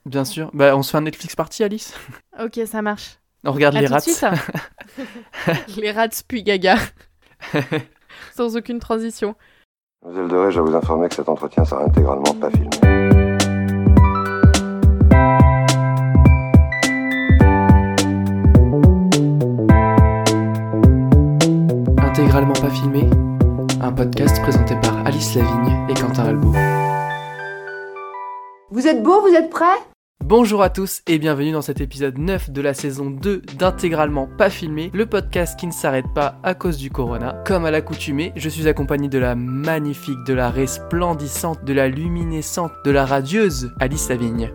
Bien sûr. Bah, on se fait un Netflix party, Alice. Ok, ça marche. On regarde À les tout rats. de suite. Les rats puis gaga. Sans aucune transition. Mademoiselle Doré, je dois vous informer que cet entretien sera intégralement pas filmé. Intégralement pas filmé, un podcast présenté par Alice Lavigne et Quentin Ralbaud. Vous êtes beaux, vous êtes prêts ? Bonjour à tous et bienvenue dans cet épisode 9 de la saison 2 d'Intégralement pas filmé, le podcast qui ne s'arrête pas à cause du corona. Comme à l'accoutumée, je suis accompagné de la magnifique, de la resplendissante, de la luminescente, de la radieuse Alice Lavigne.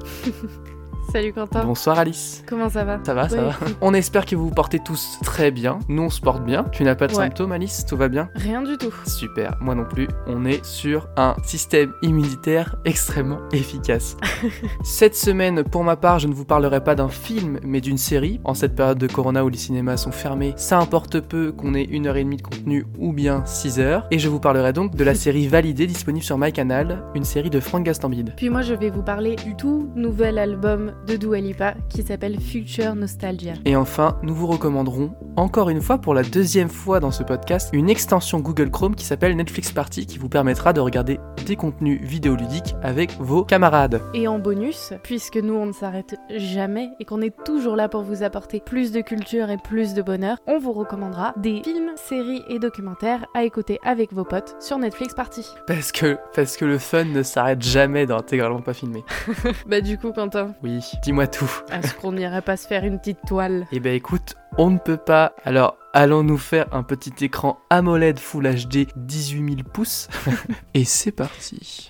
Salut Quentin. Bonsoir Alice. Comment ça va ? Ça va, ça va. On espère que vous vous portez tous très bien. Nous, on se porte bien. Tu n'as pas de symptômes, Alice ? Tout va bien ? Rien du tout. Super, moi non plus. On est sur un système immunitaire extrêmement efficace. Cette semaine, pour ma part, je ne vous parlerai pas d'un film, mais d'une série. En cette période de corona où les cinémas sont fermés, ça importe peu qu'on ait 1h30 de contenu ou bien 6h. Et je vous parlerai donc de la série Validée, disponible sur MyCanal, une série de Franck Gastambide. Puis moi, je vais vous parler du tout nouvel album de Dua Lipa qui s'appelle Future Nostalgia. Et enfin, nous vous recommanderons, encore une fois pour la deuxième fois dans ce podcast, une extension Google Chrome qui s'appelle Netflix Party qui vous permettra de regarder des contenus vidéoludiques avec vos camarades. Et en bonus, puisque nous on ne s'arrête jamais et qu'on est toujours là pour vous apporter plus de culture et plus de bonheur, on vous recommandera des films, séries et documentaires à écouter avec vos potes sur Netflix Party. Parce que le fun ne s'arrête jamais dans Intégralement pas filmé. Bah du coup Quentin, Oui, dis-moi tout. est-ce qu'on n'irait pas se faire une petite toile ? Eh ben écoute, on ne peut pas. Alors, allons nous faire un petit écran AMOLED Full HD 18 000 pouces. Et c'est parti.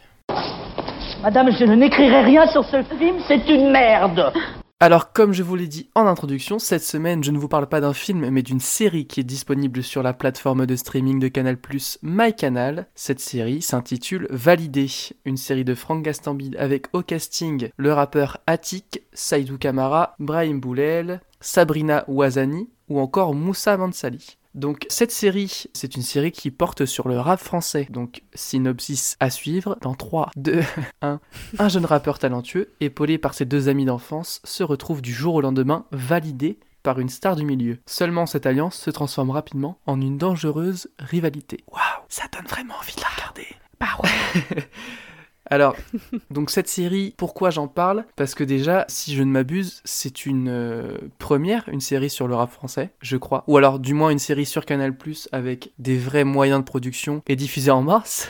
Madame, je n'écrirai rien sur ce film, c'est une merde. Alors, comme je vous l'ai dit en introduction, cette semaine, je ne vous parle pas d'un film, mais d'une série qui est disponible sur la plateforme de streaming de Canal+, MyCanal. Cette série s'intitule Validée, une série de Franck Gastambide avec au casting le rappeur Attic, Saïdou Kamara, Brahim Boulel, Sabrina Ouazani ou encore Moussa Mansali. Donc cette série, c'est une série qui porte sur le rap français. Donc synopsis à suivre dans 3, 2, 1. Un jeune rappeur talentueux, épaulé par ses deux amis d'enfance, se retrouve du jour au lendemain validé par une star du milieu. Seulement cette alliance se transforme rapidement en une dangereuse rivalité. Waouh, ça donne vraiment envie de la regarder. Bah ouais. Alors, donc cette série, pourquoi j'en parle ? Parce que déjà, si je ne m'abuse, c'est une première, une série sur le rap français, je crois. Ou alors, du moins, une série sur Canal+, avec des vrais moyens de production et diffusée en mars.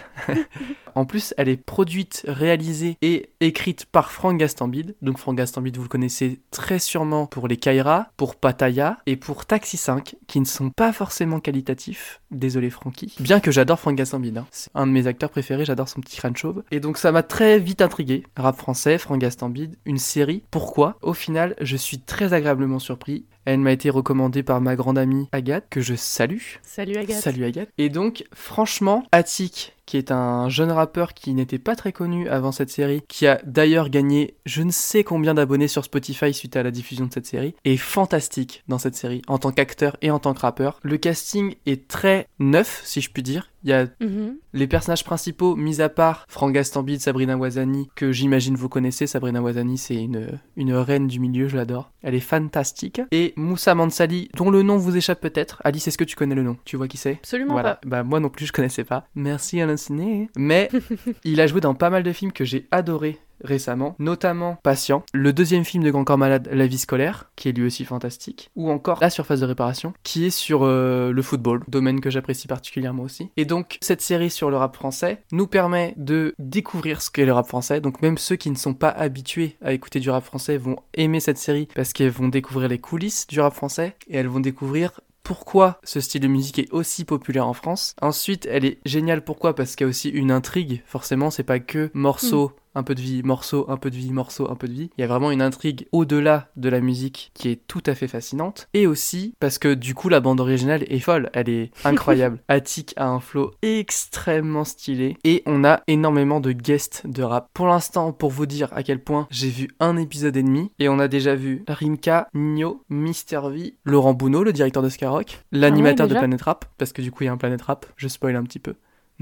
En plus, elle est produite, réalisée et écrite par Franck Gastambide. Donc Franck Gastambide, vous le connaissez très sûrement pour les Kaira, pour Pattaya et pour Taxi 5, qui ne sont pas forcément qualitatifs. Désolé Francky. Bien que j'adore Franck Gastambide, hein. C'est un de mes acteurs préférés, j'adore son petit crâne chauve. Et donc ça m'a très vite intrigué. Rap français, Franck Gastambide, une série. Pourquoi ? Au final, je suis très agréablement surpris. Elle m'a été recommandée par ma grande amie Agathe, que je salue. Salut Agathe. Salut Agathe. Et donc, franchement, Attic, qui est un jeune rappeur qui n'était pas très connu avant cette série, qui a d'ailleurs gagné je ne sais combien d'abonnés sur Spotify suite à la diffusion de cette série, est fantastique dans cette série, en tant qu'acteur et en tant que rappeur. Le casting est très neuf, si je puis dire. Il y a les personnages principaux, mis à part Franck Gastambide, Sabrina Ouazani, que j'imagine vous connaissez. Sabrina Ouazani, c'est une reine du milieu, je l'adore. Elle est fantastique. Et Moussa Mansali, dont le nom vous échappe peut-être. Alice, est-ce que tu connais le nom ? Tu vois qui c'est ? Absolument Voilà. pas. Bah moi non plus, je connaissais pas. Merci Alain Ciné. Mais il a joué dans pas mal de films que j'ai adorés récemment, notamment Patient, le deuxième film de Grand Corps Malade, La vie scolaire, qui est lui aussi fantastique, ou encore La surface de réparation, qui est sur le football, domaine que j'apprécie particulièrement aussi. Et donc, cette série sur le rap français nous permet de découvrir ce qu'est le rap français, donc même ceux qui ne sont pas habitués à écouter du rap français vont aimer cette série parce qu'elles vont découvrir les coulisses du rap français, et elles vont découvrir pourquoi ce style de musique est aussi populaire en France. Ensuite, elle est géniale, pourquoi ? Parce qu'il y a aussi une intrigue, forcément, c'est pas que morceaux, un peu de vie, morceau, un peu de vie, morceau, un peu de vie. Il y a vraiment une intrigue au-delà de la musique qui est tout à fait fascinante. Et aussi parce que du coup la bande originale est folle, elle est incroyable. Attic a un flow extrêmement stylé et on a énormément de guests de rap. Pour l'instant, pour vous dire à quel point j'ai vu un épisode et demi et on a déjà vu Rimka, Nino, Mister V, Laurent Bounot, le directeur de Skyrock, l'animateur de déjà Planète Rap, parce que du coup il y a un Planète Rap, je spoil un petit peu.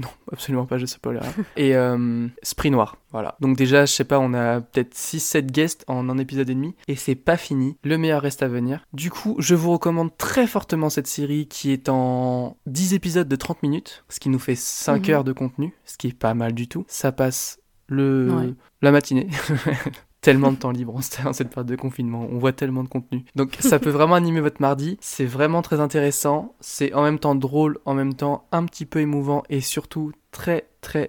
Non, absolument pas, je spoilerai. Et Esprit Noir, voilà. Donc déjà, je sais pas, on a peut-être 6-7 guests en un épisode et demi, et c'est pas fini, le meilleur reste à venir. Du coup, je vous recommande très fortement cette série qui est en 10 épisodes de 30 minutes, ce qui nous fait 5 heures de contenu, ce qui est pas mal du tout. Ça passe la matinée. Tellement de temps libre en cette période de confinement, on voit tellement de contenu. Donc ça peut vraiment animer votre mardi, c'est vraiment très intéressant, c'est en même temps drôle, en même temps un petit peu émouvant et surtout très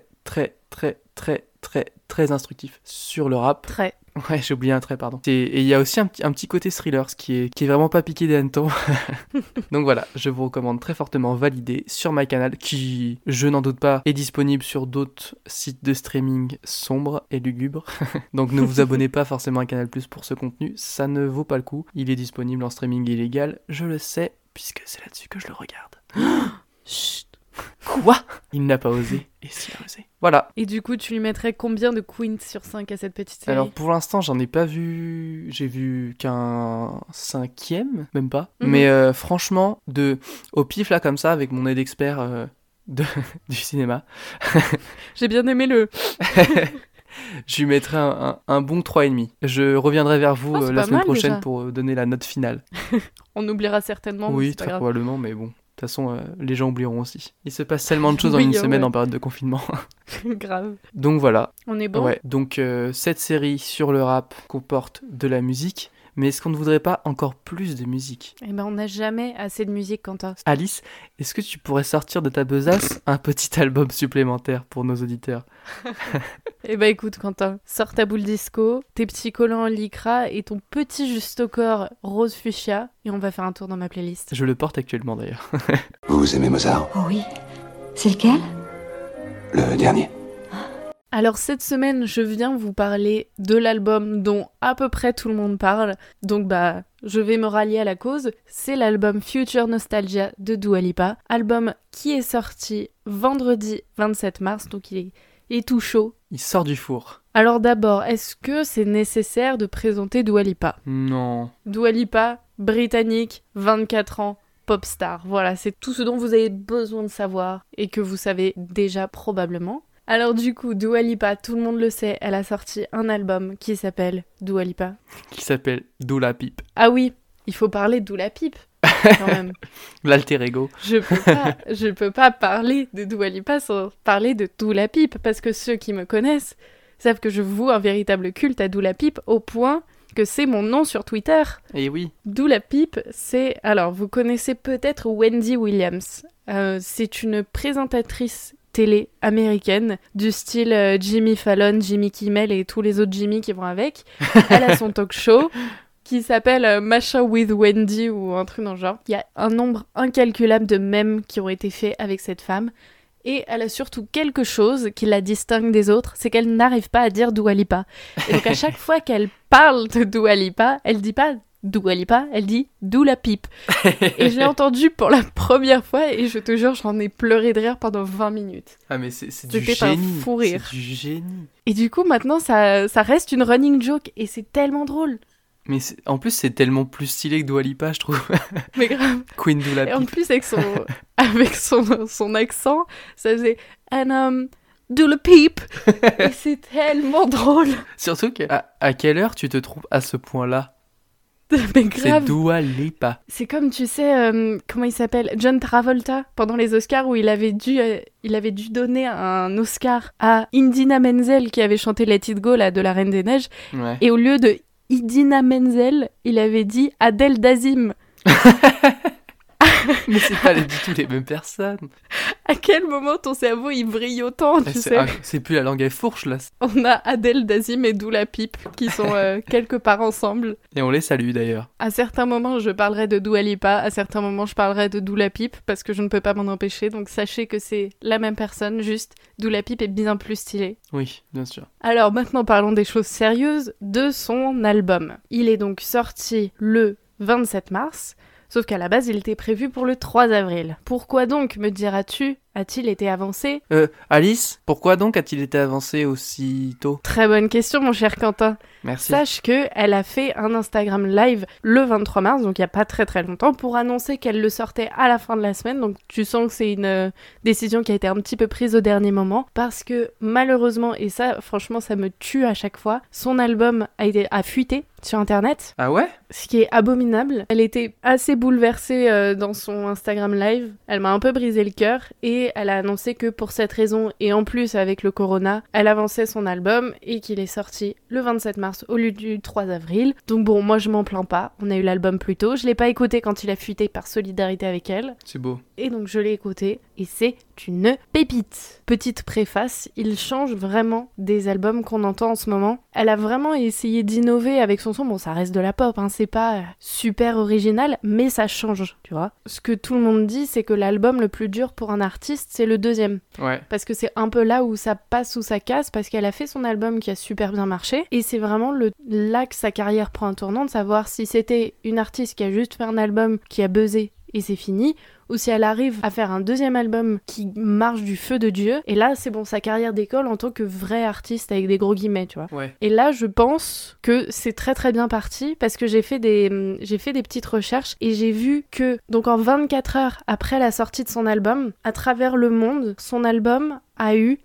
instructif sur le rap. Très. Ouais, j'ai oublié un trait, pardon. Et il y a aussi un petit côté thriller, ce qui est vraiment pas piqué des hannetons. Donc voilà, je vous recommande très fortement Validé sur MyCanal, qui, je n'en doute pas, est disponible sur d'autres sites de streaming sombres et lugubres. Donc ne vous abonnez pas forcément à Canal+ pour ce contenu, ça ne vaut pas le coup. Il est disponible en streaming illégal, je le sais, puisque c'est là-dessus que je le regarde. Chut. Quoi ? Il n'a pas osé, et s'il a osé. Voilà. Et du coup, tu lui mettrais combien de queens sur 5 à cette petite série ? Alors pour l'instant, j'en ai pas vu... J'ai vu qu'un 5e, même pas. Mais franchement, au pif là comme ça, avec mon aide d'expert du cinéma... J'ai bien aimé le... Je lui mettrai un bon 3,5. Je reviendrai vers vous la semaine prochaine déjà, pour donner la note finale. On oubliera certainement. Oui, très probablement, mais bon... De toute façon, les gens oublieront aussi. Il se passe tellement de choses en une semaine en période de confinement. Grave. Donc voilà. On est bon. Ouais. Donc cette série sur le rap comporte de la musique, mais est-ce qu'on ne voudrait pas encore plus de musique ? Eh ben, on n'a jamais assez de musique, Quentin. Alice, est-ce que tu pourrais sortir de ta besace un petit album supplémentaire pour nos auditeurs ? Eh ben écoute, Quentin, sors ta boule disco, tes petits collants en lycra et ton petit Justo-Corps rose fuchsia, et on va faire un tour dans ma playlist. Je le porte actuellement d'ailleurs. Vous aimez Mozart ? Oh oui. C'est lequel ? Le dernier. Alors cette semaine, je viens vous parler de l'album dont à peu près tout le monde parle, donc je vais me rallier à la cause. C'est l'album Future Nostalgia de Dua Lipa, album qui est sorti vendredi 27 mars, donc il est tout chaud. Il sort du four. Alors d'abord, est-ce que c'est nécessaire de présenter Dua Lipa ? Non. Dua Lipa, britannique, 24 ans, pop star. Voilà, c'est tout ce dont vous avez besoin de savoir et que vous savez déjà probablement. Alors du coup, Dua Lipa, tout le monde le sait, elle a sorti un album qui s'appelle Dua Lipa. Qui s'appelle Dula Pipe. Ah oui, il faut parler de Dula Pipe, quand même. L'alter ego. Je peux pas parler de Dua Lipa sans parler de Dula Pipe, parce que ceux qui me connaissent savent que je voue un véritable culte à Dula Pipe, au point que c'est mon nom sur Twitter. Et oui. Dula Pipe, c'est... Alors, vous connaissez peut-être Wendy Williams. C'est une présentatrice télé américaine du style Jimmy Fallon, Jimmy Kimmel et tous les autres Jimmy qui vont avec. Elle a son talk show qui s'appelle Masha with Wendy ou un truc dans le genre. Il y a un nombre incalculable de mèmes qui ont été faits avec cette femme. Et elle a surtout quelque chose qui la distingue des autres, c'est qu'elle n'arrive pas à dire Dua Lipa. Et donc à chaque fois qu'elle parle de Dua Lipa, elle dit pas Dua Lipa, elle dit Dula Pipe. Et je l'ai entendue pour la première fois et je te jure, j'en ai pleuré de rire pendant 20 minutes. Ah mais c'est du génie. C'était un fou rire. C'est du génie. Et du coup, maintenant, ça reste une running joke et c'est tellement drôle. Mais en plus, c'est tellement plus stylé que Dua Lipa, je trouve. Mais grave. Queen Dula Pipe. Et en plus, avec son accent, ça faisait Dula Pipe. Et c'est tellement drôle. Surtout qu'à quelle heure tu te trouves à ce point-là? Mais grave. C'est Dua Lipa. C'est comme, tu sais, comment il s'appelle, John Travolta, pendant les Oscars, où il avait dû donner un Oscar à Idina Menzel, qui avait chanté Let It Go, là, de La Reine des Neiges. Ouais. Et au lieu de Idina Menzel, il avait dit Adèle Dazim. Mais c'est pas du tout les mêmes personnes. À quel moment ton cerveau il brille autant, tu sais? C'est plus la langue à fourche là. On a Adèle Dazim et Dula Pipe qui sont quelque part ensemble. Et on les salue d'ailleurs. À certains moments je parlerai de Dua Lipa, à certains moments je parlerai de Dula Pipe parce que je ne peux pas m'en empêcher, donc sachez que c'est la même personne, juste Dula Pipe est bien plus stylée. Oui, bien sûr. Alors maintenant parlons des choses sérieuses de son album. Il est donc sorti le 27 mars. Sauf qu'à la base, il était prévu pour le 3 avril. Pourquoi donc, me diras-tu, a-t-il été avancé ? Alice, pourquoi donc a-t-il été avancé aussi tôt ? Très bonne question, mon cher Quentin. Merci. Sache qu'elle a fait un Instagram live le 23 mars, donc il n'y a pas très très longtemps, pour annoncer qu'elle le sortait à la fin de la semaine. Donc tu sens que c'est une décision qui a été un petit peu prise au dernier moment, parce que malheureusement, et ça franchement ça me tue à chaque fois, son album a fuité sur internet. Ah ouais ? Ce qui est abominable. Elle était assez bouleversée dans son Instagram live. Elle m'a un peu brisé le cœur et elle a annoncé que pour cette raison, et en plus avec le corona, elle avançait son album et qu'il est sorti le 27 mars au lieu du 3 avril. Donc bon, moi je m'en plains pas. On a eu l'album plus tôt. Je l'ai pas écouté quand il a fuité par solidarité avec elle. C'est beau. Et donc je l'ai écouté et c'est une pépite. Petite préface, il change vraiment des albums qu'on entend en ce moment. Elle a vraiment essayé d'innover avec son son. Bon, ça reste de la pop, hein, c'est pas super original, mais ça change, tu vois. Ce que tout le monde dit, c'est que l'album le plus dur pour un artiste, c'est le deuxième. Ouais. Parce que c'est un peu là où ça passe ou ça casse, parce qu'elle a fait son album qui a super bien marché, et c'est vraiment là que sa carrière prend un tournant, de savoir si c'était une artiste qui a juste fait un album qui a buzzé et c'est fini, ou si elle arrive à faire un deuxième album qui marche du feu de Dieu, et là c'est bon, sa carrière décolle en tant que vraie artiste avec des gros guillemets, tu vois. Ouais. Et là je pense que c'est très très bien parti, parce que j'ai fait des petites recherches, et j'ai vu que, donc en 24 heures après la sortie de son album, à travers le monde, son album a eu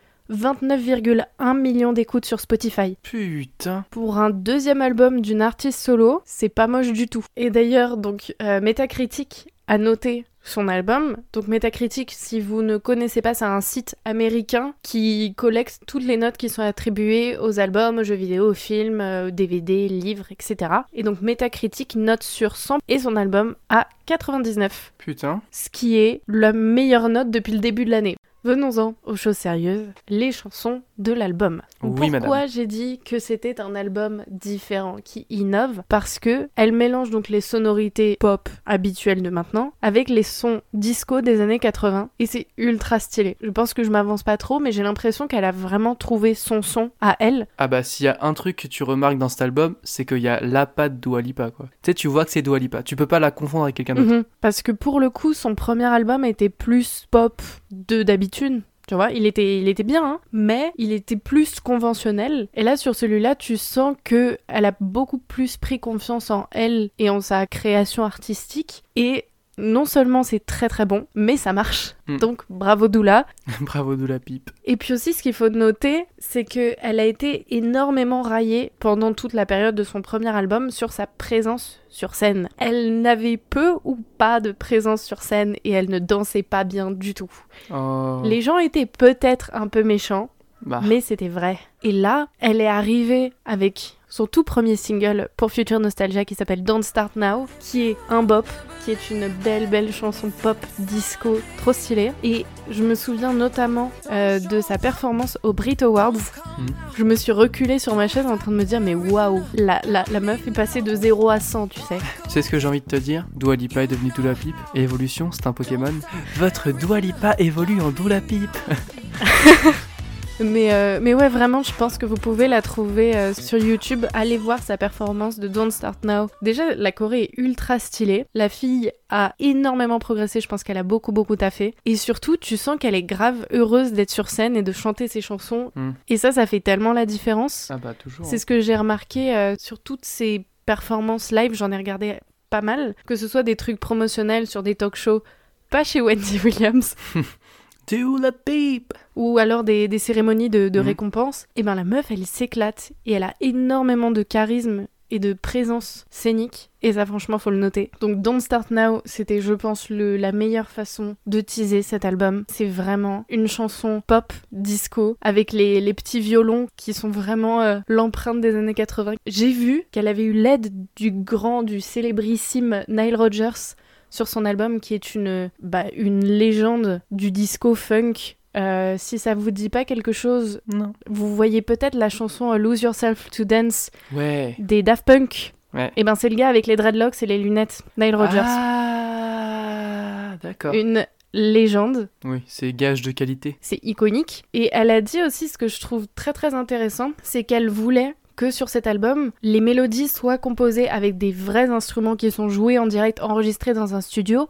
29,1 millions d'écoutes sur Spotify. Putain. Pour un deuxième album d'une artiste solo, c'est pas moche du tout. Et d'ailleurs, donc, Metacritic a noté son album. Donc Metacritic, si vous ne connaissez pas, c'est un site américain qui collecte toutes les notes qui sont attribuées aux albums, aux jeux vidéo, aux films, aux DVD, livres, etc. Et donc Metacritic note sur 100 et son album à 99. Putain. Ce qui est la meilleure note depuis le début de l'année. Venons-en aux choses sérieuses, les chansons de l'album. Oui, Pourquoi j'ai dit que c'était un album différent, qui innove ? Parce que elle mélange donc les sonorités pop habituelles de maintenant avec les sons disco des années 80 et c'est ultra stylé. Je pense que je m'avance pas trop, mais j'ai l'impression qu'elle a vraiment trouvé son son à elle. Ah bah s'il y a un truc que tu remarques dans cet album, c'est qu'il y a la patte Dua Lipa, quoi. Tu sais, tu vois que c'est Dua Lipa, tu peux pas la confondre avec quelqu'un d'autre. Parce que pour le coup, son premier album était plus pop d'habitude. Tu vois, il était bien, hein, mais il était plus conventionnel. Et là, sur celui-là, tu sens que elle a beaucoup plus pris confiance en elle et en sa création artistique. Et non seulement c'est très très bon, mais ça marche. Donc bravo Doula. Bravo Doula Pipe. Et puis aussi, ce qu'il faut noter, c'est qu'elle a été énormément raillée pendant toute la période de son premier album sur sa présence sur scène. Elle n'avait peu ou pas de présence sur scène et elle ne dansait pas bien du tout. Oh. Les gens étaient peut-être un peu méchants, mais c'était vrai. Et là, elle est arrivée avec son tout premier single pour Future Nostalgia qui s'appelle Don't Start Now, qui est un bop, qui est une belle chanson pop disco trop stylée. Et je me souviens notamment de sa performance aux Brit Awards. Je me suis reculée sur ma chaise en train de me dire mais waouh, la meuf est passée de 0 à 100, tu sais. Tu sais ce que j'ai envie de te dire ? Dua Lipa est devenue Doula Pipe et évolution, c'est un Pokémon. Votre Dua Lipa évolue en Doula Pipe. Mais ouais, vraiment, je pense que vous pouvez la trouver sur YouTube. Allez voir sa performance de Don't Start Now. Déjà, la choré est ultra stylée. La fille a énormément progressé. Je pense qu'elle a beaucoup taffé. Et surtout, tu sens qu'elle est grave heureuse d'être sur scène et de chanter ses chansons. Et ça fait tellement la différence. Ah bah toujours. C'est ce que j'ai remarqué sur toutes ces performances live. J'en ai regardé pas mal. Que ce soit des trucs promotionnels sur des talk shows, pas chez Wendy Williams. Doula Pipe. Ou alors des cérémonies de récompense, et ben la meuf elle s'éclate et elle a énormément de charisme et de présence scénique et ça franchement faut le noter. Donc Don't Start Now, c'était je pense la meilleure façon de teaser cet album. C'est vraiment une chanson pop disco avec les petits violons qui sont vraiment l'empreinte des années 80. J'ai vu qu'elle avait eu l'aide du célébrissime Nile Rodgers sur son album qui est une légende du disco funk. Si ça vous dit pas quelque chose, non. Vous voyez peut-être la chanson Lose Yourself to Dance des Daft Punk. Ouais. Et ben c'est le gars avec les dreadlocks et les lunettes, Nile Rodgers. Ah, d'accord. Une légende. Oui, c'est gage de qualité. C'est iconique. Et elle a dit aussi ce que je trouve très très intéressant, c'est qu'elle voulait que sur cet album, les mélodies soient composées avec des vrais instruments qui sont joués en direct, enregistrés dans un studio,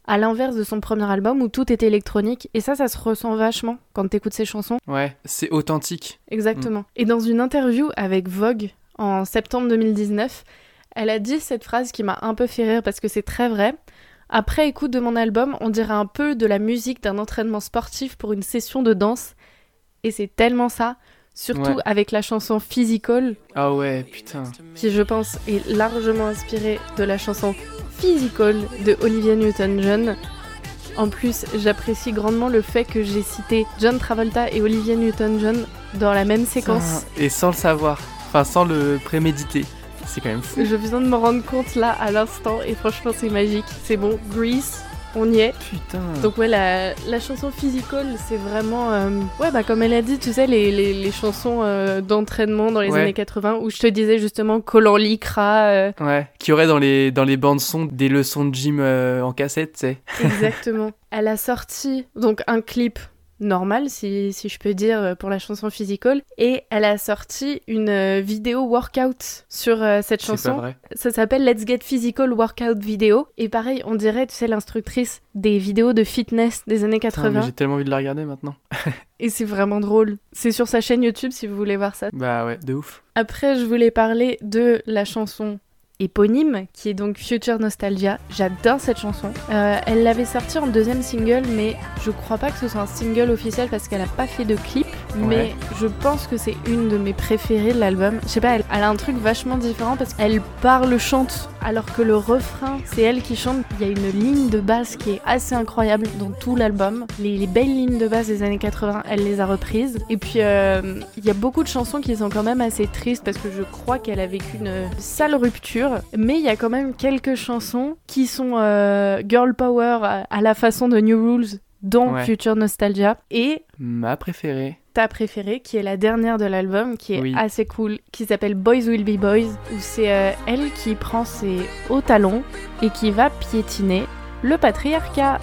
À l'inverse de son premier album où tout était électronique. Et ça se ressent vachement quand t'écoutes ses chansons. Ouais, c'est authentique. Exactement. Et dans une interview avec Vogue en septembre 2019, elle a dit cette phrase qui m'a un peu fait rire parce que c'est très vrai. Après écoute de mon album, on dirait un peu de la musique d'un entraînement sportif pour une session de danse. Et c'est tellement ça, surtout avec la chanson Physical. Ah ouais, putain. Qui, je pense, est largement inspirée de la chanson Physical de Olivia Newton-John. En plus, j'apprécie grandement le fait que j'ai cité John Travolta et Olivia Newton-John dans la même séquence. Et sans le savoir, enfin sans le préméditer. C'est quand même fou. Je viens de me rendre compte là à l'instant et franchement c'est magique. C'est bon, Grease, on y est. Putain. Donc ouais, la chanson Physical, c'est vraiment... comme elle a dit, tu sais, les chansons d'entraînement dans les années 80 où je te disais justement Collant Lycra. Ouais, qui aurait dans les bandes son des leçons de gym en cassette, tu sais. Exactement. Elle a sorti donc un clip normal, si je peux dire, pour la chanson Physical. Et elle a sorti une vidéo workout sur cette chanson. C'est pas vrai. Ça s'appelle Let's Get Physical Workout Video. Et pareil, on dirait, tu sais, l'instructrice des vidéos de fitness des années 80. Putain, mais j'ai tellement envie de la regarder maintenant. Et c'est vraiment drôle. C'est sur sa chaîne YouTube si vous voulez voir ça. Bah ouais, de ouf. Après, je voulais parler de la chanson éponyme, qui est donc Future Nostalgia. J'adore cette chanson. Elle l'avait sortie en deuxième single, mais je crois pas que ce soit un single officiel parce qu'elle a pas fait de clip. Mais je pense que c'est une de mes préférées de l'album. Je sais pas, elle a un truc vachement différent parce qu'elle parle, chante, alors que le refrain, c'est elle qui chante. Il y a une ligne de basse qui est assez incroyable dans tout l'album. Les belles lignes de basse des années 80, elle les a reprises. Et puis, il y a beaucoup de chansons qui sont quand même assez tristes parce que je crois qu'elle a vécu une sale rupture. Mais il y a quand même quelques chansons qui sont girl power à la façon de New Rules, dont Future Nostalgia. Et ma préférée. Ta préférée, qui est la dernière de l'album, qui est assez cool, qui s'appelle Boys Will Be Boys, où c'est elle qui prend ses hauts talons et qui va piétiner le patriarcat.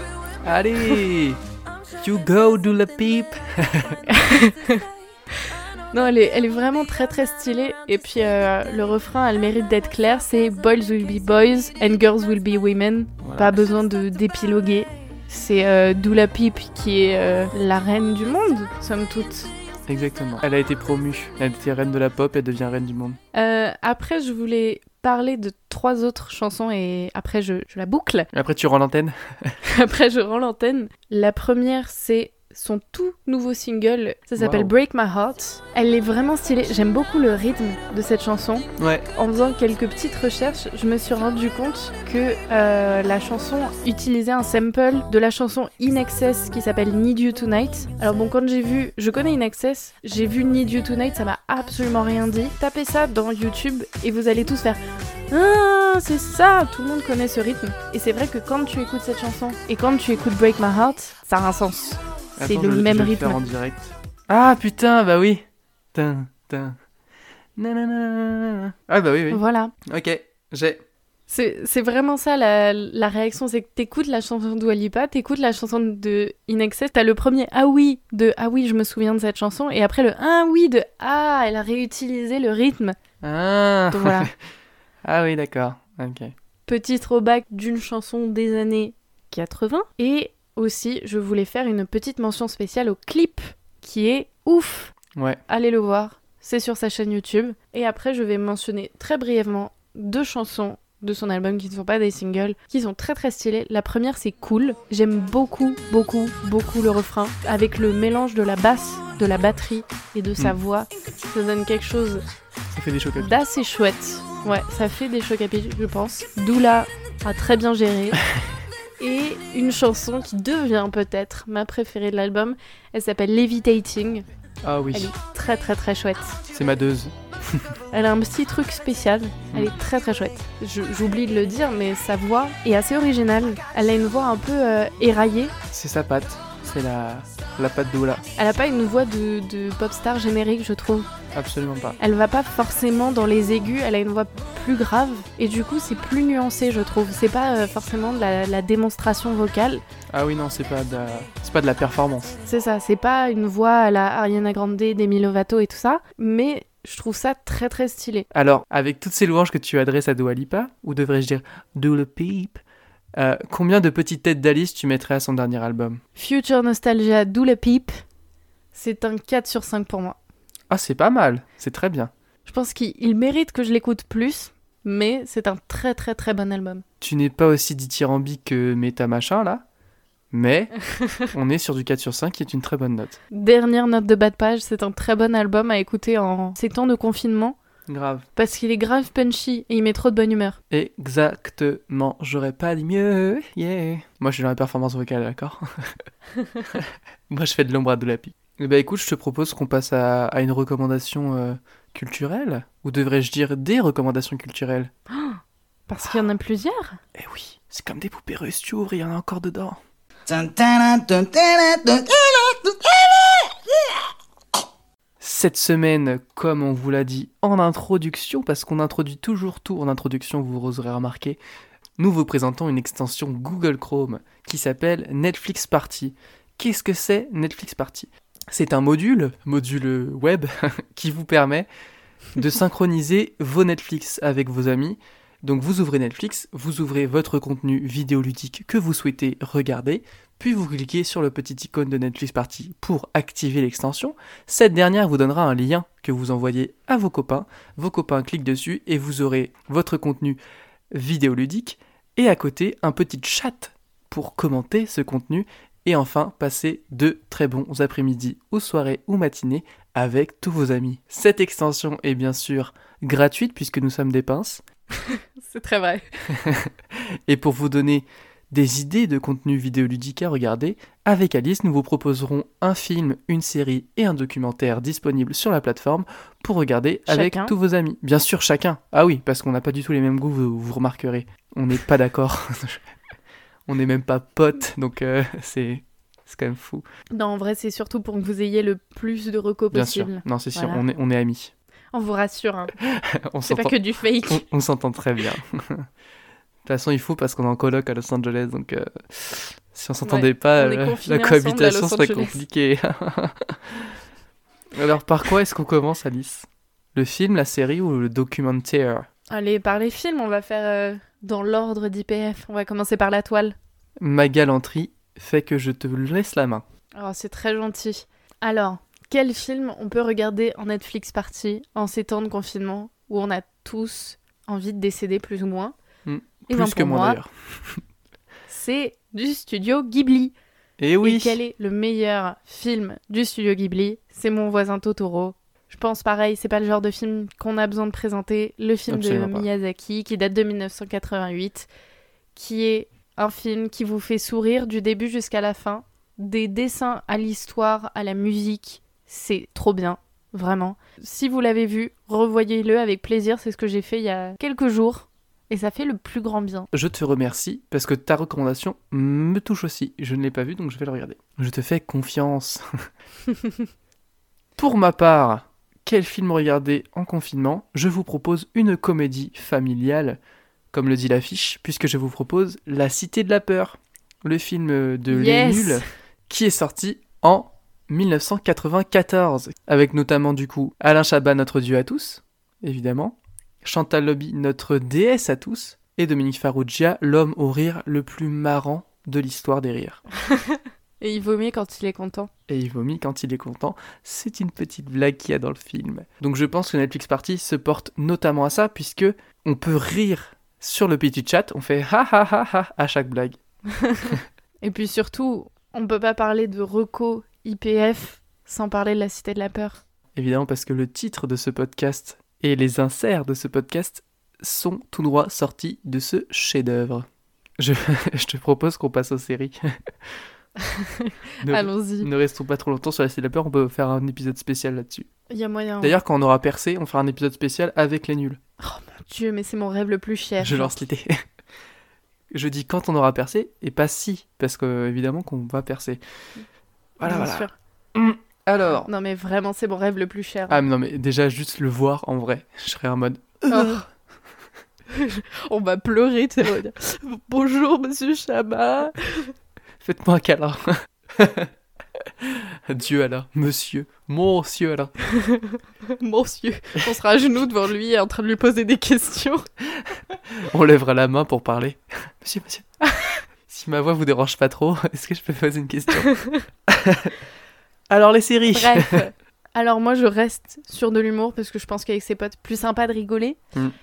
Allez, you go do la peep. Non, elle est vraiment très très stylée. Et puis le refrain, elle mérite d'être clair, c'est Boys will be boys and girls will be women. Voilà. Pas besoin d'épiloguer. C'est Dula Peep qui est la reine du monde, somme toute. Exactement. Elle a été promue. Elle était reine de la pop, elle devient reine du monde. Après, je voulais parler de 3 autres chansons et après je la boucle. Après tu rends l'antenne. Après je rends l'antenne. La première, c'est son tout nouveau single, ça s'appelle Break My Heart. Elle est vraiment stylée, j'aime beaucoup le rythme de cette chanson. Ouais. En faisant quelques petites recherches, je me suis rendu compte que la chanson utilisait un sample de la chanson In Excess qui s'appelle Need You Tonight. Alors bon, quand je connais In Excess, j'ai vu Need You Tonight, ça m'a absolument rien dit. Tapez ça dans YouTube et vous allez tous faire ah, c'est ça, tout le monde connaît ce rythme. Et c'est vrai que quand tu écoutes cette chanson et quand tu écoutes Break My Heart, ça a un sens. C'est le même rythme. Faire en direct. Ah putain, bah oui. Ah bah oui. Voilà. Ok, j'ai. C'est vraiment ça la réaction, c'est que t'écoutes la chanson de Dua Lipa, t'écoutes la chanson de In Excess, t'as le premier ah oui de ah oui je me souviens de cette chanson et après le ah oui de ah elle a réutilisé le rythme. Ah. Donc voilà. Ah oui d'accord. Ok. Petit throwback d'une chanson des années 80 et aussi, je voulais faire une petite mention spéciale au clip qui est ouf. Ouais. Allez le voir, c'est sur sa chaîne YouTube. Et après, je vais mentionner très brièvement 2 chansons de son album qui ne sont pas des singles, qui sont très très stylées. La première, c'est Cool. J'aime beaucoup, beaucoup, beaucoup le refrain. Avec le mélange de la basse, de la batterie et de sa voix, ça donne quelque chose ça fait des chocs à pied. D'assez chouette. Ouais, ça fait des chocs à pied, je pense. Doula a très bien géré. Et une chanson qui devient peut-être ma préférée de l'album, elle s'appelle Levitating. Ah oui. Elle est très très très chouette. C'est ma deuze. Elle a un petit truc spécial, elle est très très chouette. J'oublie de le dire, mais sa voix est assez originale. Elle a une voix un peu éraillée. C'est sa patte, c'est la patte d'Ola. Elle a pas une voix de pop star générique, je trouve. Absolument pas. Elle va pas forcément dans les aigus, elle a une voix plus grave et du coup c'est plus nuancé, je trouve. C'est pas forcément de la démonstration vocale. Ah oui non, c'est pas de la performance. C'est ça, c'est pas une voix à la Ariana Grande, Demi Lovato et tout ça, mais je trouve ça très très stylé. Alors, avec toutes ces louanges que tu adresses à Dua Lipa, ou devrais-je dire Dula Peep, Combien de petites têtes d'Alice tu mettrais à son dernier album ? Future Nostalgia, d'où le pipe, c'est un 4 sur 5 pour moi. Ah, c'est pas mal, c'est très bien. Je pense qu'il mérite que je l'écoute plus, mais c'est un très très très bon album. Tu n'es pas aussi dithyrambique que Méta Machin, là, mais on est sur du 4 sur 5 qui est une très bonne note. Dernière note de bas de page, c'est un très bon album à écouter en ces temps de confinement, Grave. parce qu'il est grave punchy et il met trop de bonne humeur. Exactement, j'aurais pas dit mieux, yeah. Moi, je suis dans la performance vocale, d'accord. Moi, je fais de l'ombre à de la pipe. Eh ben, écoute, je te propose qu'on passe à une recommandation culturelle, ou devrais-je dire des recommandations culturelles ? Parce qu'il y en a plusieurs. Eh oui, c'est comme des poupées russes, tu ouvres, il y en a encore dedans. Cette semaine, comme on vous l'a dit en introduction, parce qu'on introduit toujours tout en introduction, vous aurez remarqué, nous vous présentons une extension Google Chrome qui s'appelle Netflix Party. Qu'est-ce que c'est Netflix Party ? C'est un module web, qui vous permet de synchroniser vos Netflix avec vos amis. Donc vous ouvrez Netflix, vous ouvrez votre contenu vidéoludique que vous souhaitez regarder, puis vous cliquez sur le petit icône de Netflix Party pour activer l'extension. Cette dernière vous donnera un lien que vous envoyez à vos copains cliquent dessus et vous aurez votre contenu vidéoludique et à côté un petit chat pour commenter ce contenu et enfin passer de très bons après-midi ou soirées ou matinées avec tous vos amis. Cette extension est bien sûr gratuite puisque nous sommes des pinces. C'est très vrai. Et pour vous donner des idées de contenu vidéoludique à regarder, avec Alice, nous vous proposerons un film, une série et un documentaire disponibles sur la plateforme pour regarder avec tous vos amis. Bien sûr, chacun. Ah oui, parce qu'on n'a pas du tout les mêmes goûts, vous remarquerez. On n'est pas d'accord. On n'est même pas potes, donc c'est quand même fou. Non, en vrai, c'est surtout pour que vous ayez le plus de recos possible. Bien sûr. Non, c'est sûr, voilà. on est amis. On vous rassure, hein. On c'est pas que du fake. On s'entend très bien. De toute façon, il faut parce qu'on est en coloc à Los Angeles, donc si on s'entendait pas, la cohabitation serait compliquée. Alors, par quoi est-ce qu'on commence, Alice ? Le film, la série ou le documentaire ? Allez, par les films, on va faire dans l'ordre d'IPF. On va commencer par la toile. Ma galanterie fait que je te laisse la main. Oh, c'est très gentil. Alors, quel film on peut regarder en Netflix Party en ces temps de confinement où on a tous envie de décéder plus ou moins ? Et plus que moi d'ailleurs. C'est du studio Ghibli. Et oui. Et quel est le meilleur film du studio Ghibli ? C'est Mon voisin Totoro. Je pense pareil, c'est pas le genre de film qu'on a besoin de présenter. Le film Absolument de Miyazaki qui date de 1988, qui est un film qui vous fait sourire du début jusqu'à la fin. Des dessins à l'histoire, à la musique, c'est trop bien, vraiment. Si vous l'avez vu, revoyez-le avec plaisir, c'est ce que j'ai fait il y a quelques jours. Et ça fait le plus grand bien. Je te remercie parce que ta recommandation me touche aussi. Je ne l'ai pas vu donc je vais le regarder. Je te fais confiance. Pour ma part, quel film regarder en confinement ? Je vous propose une comédie familiale, comme le dit l'affiche, puisque je vous propose La Cité de la Peur, le film de Les Nuls, qui est sorti en 1994, avec notamment du coup Alain Chabat, notre dieu à tous, évidemment, Chantal Lobby, notre déesse à tous, et Dominique Farrugia, l'homme au rire le plus marrant de l'histoire des rires. Et il vomit quand il est content. Et il vomit quand il est content. C'est une petite blague qu'il y a dans le film. Donc je pense que Netflix Party se porte notamment à ça, puisque on peut rire sur le petit chat, on fait ha ha ha ha à chaque blague. Et puis surtout, on peut pas parler de reco IPF sans parler de La Cité de la Peur. Évidemment, parce que le titre de ce podcast et les inserts de ce podcast sont tout droit sortis de ce chef-d'œuvre. Je te propose qu'on passe aux séries. Allons-y. Ne restons pas trop longtemps sur La Cité de la Peur, on peut faire un épisode spécial là-dessus. Il y a moyen. D'ailleurs, quand on aura percé, on fera un épisode spécial avec Les Nuls. Oh mon Dieu, mais c'est mon rêve le plus cher. Je lance l'idée. Je dis quand on aura percé, et pas si, parce que évidemment qu'on va percer. Voilà, Bien voilà. sûr. Alors. Non mais vraiment, c'est mon rêve le plus cher. Ah mais non mais déjà juste le voir en vrai, je serais en mode. Oh. On va pleurer, tu sais. Bonjour Monsieur Chabat. Faites-moi un câlin. Dieu Alain, monsieur Alain. Monsieur, on sera à genoux devant lui en train de lui poser des questions. On lèvera la main pour parler. Monsieur. Si ma voix vous dérange pas trop, est-ce que je peux poser une question? Alors, les séries. Bref. Alors moi, je reste sur de l'humour parce que je pense qu'avec ses potes, plus sympa de rigoler.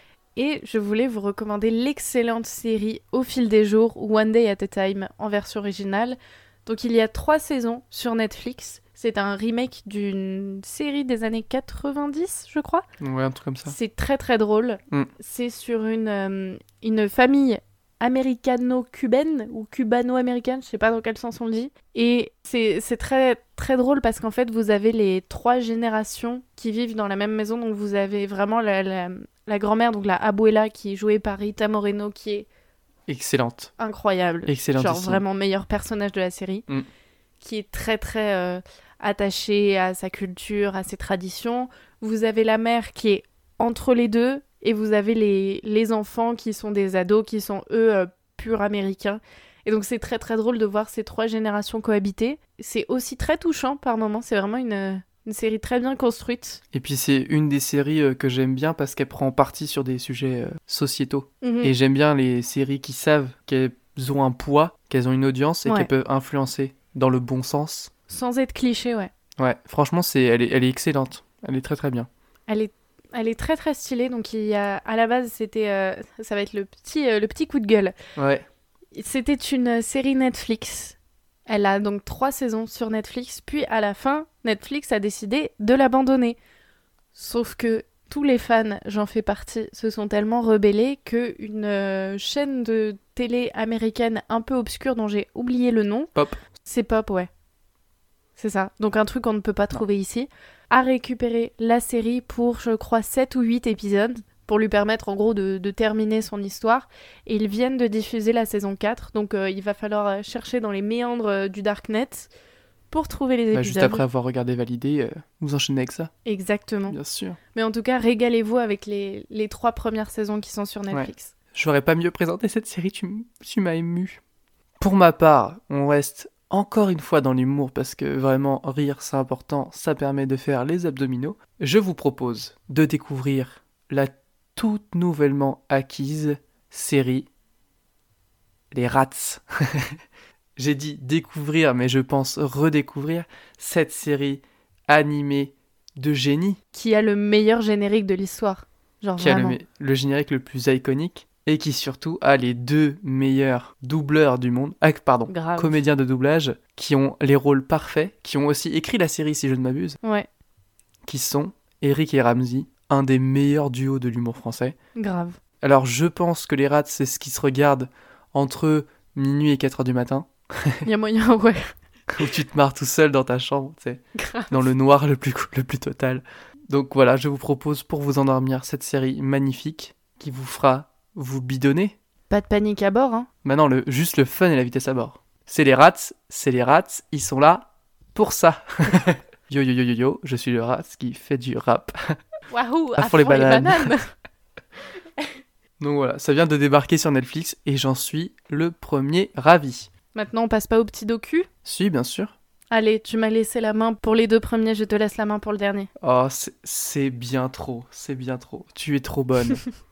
Et je voulais vous recommander l'excellente série Au fil des jours, One Day at a Time, en version originale. Donc il y a 3 saisons sur Netflix. C'est un remake d'une série des années 90, je crois. Ouais, un truc comme ça. C'est très très drôle. C'est sur une famille américano-cubaine ou cubano-américaine, je sais pas dans quel sens on le dit. Et c'est très très drôle parce qu'en fait vous avez les 3 générations qui vivent dans la même maison. Donc vous avez vraiment la grand-mère, donc la abuela qui est jouée par Rita Moreno, qui est excellente, incroyable, genre vraiment meilleur personnage de la série, qui est très très attachée à sa culture, à ses traditions. Vous avez la mère qui est entre les deux. Et vous avez les enfants qui sont des ados, qui sont eux purs américains. Et donc c'est très très drôle de voir ces 3 générations cohabiter. C'est aussi très touchant par moments, c'est vraiment une série très bien construite. Et puis c'est une des séries que j'aime bien parce qu'elle prend parti sur des sujets sociétaux. Et j'aime bien les séries qui savent qu'elles ont un poids, qu'elles ont une audience et qu'elles peuvent influencer dans le bon sens. Sans être cliché, ouais. Ouais, franchement elle est excellente, elle est très très bien. Elle est très très stylée, donc il y a, à la base c'était, ça va être le petit coup de gueule. Ouais. C'était une série Netflix. Elle a donc 3 saisons sur Netflix, puis à la fin, Netflix a décidé de l'abandonner. Sauf que tous les fans, j'en fais partie, se sont tellement rebellés qu'une chaîne de télé américaine un peu obscure dont j'ai oublié le nom. Pop. C'est Pop, ouais. C'est ça. Donc un truc qu'on ne peut pas trouver ici. A récupéré la série pour, je crois, 7 ou 8 épisodes, pour lui permettre en gros de terminer son histoire. Et ils viennent de diffuser la saison 4, donc il va falloir chercher dans les méandres du Darknet pour trouver les épisodes. Juste après avoir regardé Validé, vous enchaînez avec ça. Exactement. Bien sûr. Mais en tout cas, régalez-vous avec les 3 premières saisons qui sont sur Netflix. Ouais. J'aurais pas mieux présenté cette série, tu m'as ému. Pour ma part, on reste encore une fois dans l'humour parce que vraiment rire c'est important, ça permet de faire les abdominaux. Je vous propose de découvrir la toute nouvellement acquise série Les Rats. J'ai dit découvrir mais je pense redécouvrir cette série animée de génie. Qui a le meilleur générique de l'histoire. Genre qui vraiment. a le générique le plus iconique. Et qui surtout a les 2 meilleurs doubleurs du monde, comédiens de doublage, qui ont les rôles parfaits, qui ont aussi écrit la série si je ne m'abuse, qui sont Eric et Ramzy, un des meilleurs duos de l'humour français. Grave. Alors je pense que Les Rats, c'est ce qui se regarde entre minuit et 4h du matin. Il y a moyen, ouais. Où tu te marres tout seul dans ta chambre, tu sais, dans le noir le plus total. Donc voilà, je vous propose pour vous endormir cette série magnifique qui vous fera vous bidonnez. Pas de panique à bord, hein. Maintenant, juste le fun et la vitesse à bord. C'est les rats, ils sont là pour ça. Yo, je suis le rat qui fait du rap. Waouh, à fond les bananes. Donc voilà, ça vient de débarquer sur Netflix et j'en suis le premier ravi. Maintenant, on passe pas au petit docu ? Si, bien sûr. Allez, tu m'as laissé la main pour les 2 premiers, je te laisse la main pour le dernier. Oh, c'est bien trop. Tu es trop bonne.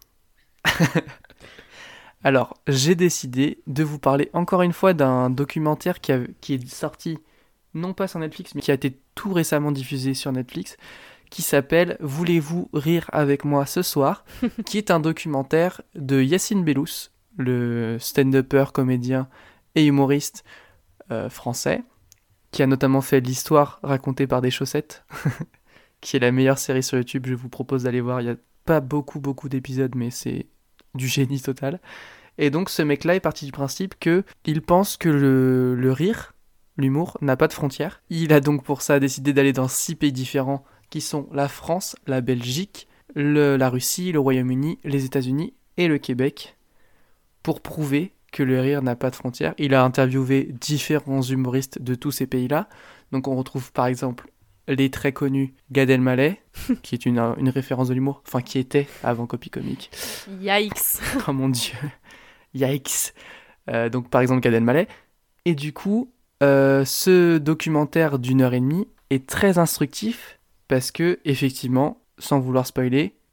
Alors, j'ai décidé de vous parler encore une fois d'un documentaire qui est sorti, non pas sur Netflix, mais qui a été tout récemment diffusé sur Netflix, qui s'appelle « Voulez-vous rire avec moi ce soir ?», qui est un documentaire de Yacine Bellous, le stand-upper, comédien et humoriste français, qui a notamment fait l'histoire racontée par des chaussettes, qui est la meilleure série sur YouTube, je vous propose d'aller voir, il n'y a pas beaucoup d'épisodes, mais c'est du génie total. Et donc ce mec-là est parti du principe qu'il pense que le rire, l'humour, n'a pas de frontières. Il a donc pour ça décidé d'aller dans 6 pays différents qui sont la France, la Belgique, la Russie, le Royaume-Uni, les États-Unis et le Québec pour prouver que le rire n'a pas de frontières. Il a interviewé différents humoristes de tous ces pays-là. Donc on retrouve par exemple les très connus Gad Elmaleh, qui est une référence de l'humour, enfin qui était avant Copy Comique. Yikes. Oh mon dieu, yikes. Donc par exemple Gad Elmaleh. Et du coup, ce documentaire d'1h30 est très instructif parce que, effectivement, sans vouloir spoiler,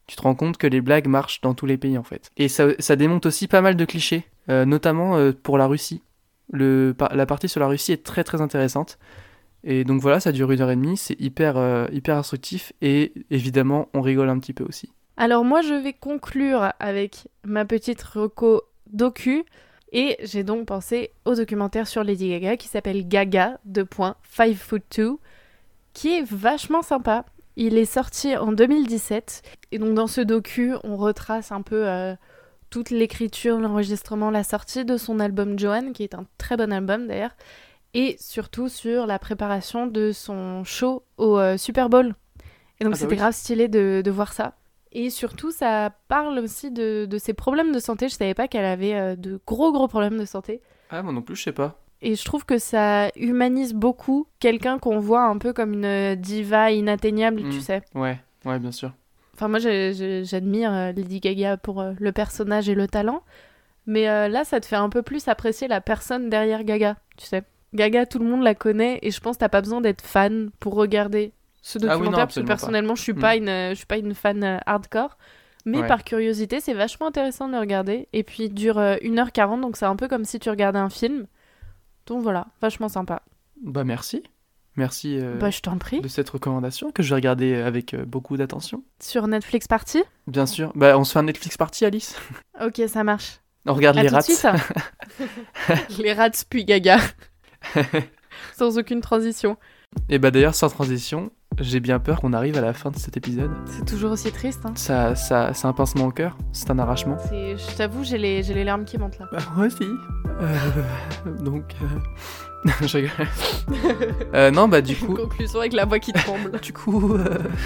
Tu te rends compte que les blagues marchent dans tous les pays en fait. Et ça démonte aussi pas mal de clichés, notamment pour la Russie. La partie sur la Russie est très très intéressante. Et donc voilà, ça dure 1h30, c'est hyper instructif et évidemment on rigole un petit peu aussi. Alors moi je vais conclure avec ma petite reco docu et j'ai donc pensé au documentaire sur Lady Gaga qui s'appelle Gaga 5'2", qui est vachement sympa. Il est sorti en 2017 et donc dans ce docu on retrace un peu toute l'écriture, l'enregistrement, la sortie de son album Joanne, qui est un très bon album d'ailleurs, et surtout sur la préparation de son show au Super Bowl. Et donc c'était grave stylé de voir ça. Et surtout, ça parle aussi de ses problèmes de santé. Je savais pas qu'elle avait de gros problèmes de santé. Ah, moi non plus, je sais pas. Et je trouve que ça humanise beaucoup quelqu'un qu'on voit un peu comme une diva inatteignable, tu sais. Ouais, bien sûr. Enfin, moi, j'admire Lady Gaga pour le personnage et le talent. Mais là, ça te fait un peu plus apprécier la personne derrière Gaga, tu sais. Gaga, tout le monde la connaît et je pense que t'as pas besoin d'être fan pour regarder ce documentaire, parce que personnellement, je suis pas une fan hardcore. Mais par curiosité, c'est vachement intéressant de le regarder. Et puis, il dure 1h40, donc c'est un peu comme si tu regardais un film. Donc voilà, vachement sympa. Bah merci. Merci je t'en prie. de cette recommandation que je vais regarder avec beaucoup d'attention. Sur Netflix Party ? Bien sûr. Bah on se fait un Netflix Party, Alice. Ok, ça marche. On regarde les rats. Tout de suite, les rats puis Gaga. Sans aucune transition. Et bah d'ailleurs, sans transition, j'ai bien peur qu'on arrive à la fin de cet épisode. C'est toujours aussi triste, hein. Ça, c'est un pincement au cœur, c'est un arrachement. Je t'avoue, j'ai les larmes qui montent là. Bah moi aussi. Donc... je rigole. Non, bah du coup... Conclusion avec la voix qui tremble. Du coup...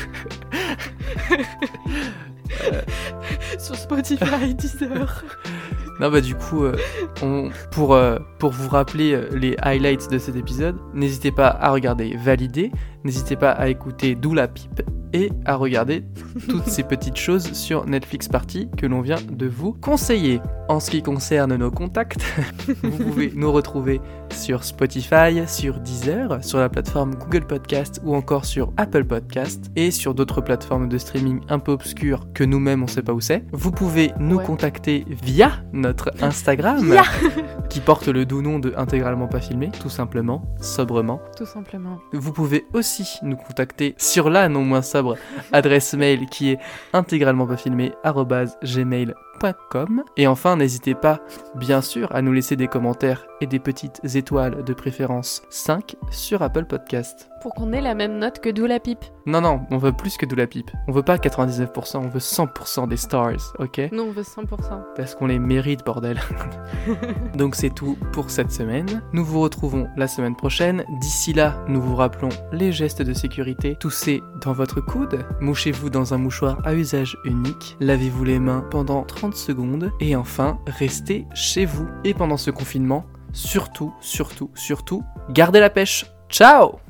Sur Spotify, Deezer. Non bah du coup, pour vous rappeler les highlights de cet épisode, n'hésitez pas à regarder Valider, n'hésitez pas à écouter D'où la pipe et à regarder toutes ces petites choses sur Netflix Party que l'on vient de vous conseiller. En ce qui concerne nos contacts, vous pouvez nous retrouver sur Spotify, sur Deezer, sur la plateforme Google Podcast ou encore sur Apple Podcast et sur d'autres plateformes de streaming un peu obscures que nous-mêmes on sait pas où c'est. Vous pouvez nous contacter via notre Instagram qui porte le doux nom de Intégralement Pas Filmé, tout simplement, sobrement. Tout simplement. Vous pouvez aussi nous contacter sur la non moins sobre adresse mail qui est intégralement-pas-filmé@gmail.com. Et enfin, n'hésitez pas, bien sûr, à nous laisser des commentaires et des petites étoiles, de préférence 5, sur Apple Podcast. Pour qu'on ait la même note que D'où la pipe. Non, on veut plus que D'où la pipe. On veut pas 99%, on veut 100% des stars, ok ? Non, on veut 100%. Parce qu'on les mérite, bordel. Donc c'est tout pour cette semaine. Nous vous retrouvons la semaine prochaine. D'ici là, nous vous rappelons les gestes de sécurité. Toussez dans votre coude, mouchez-vous dans un mouchoir à usage unique, lavez-vous les mains pendant 30 secondes et enfin, restez chez vous. Et pendant ce confinement, surtout, gardez la pêche. Ciao!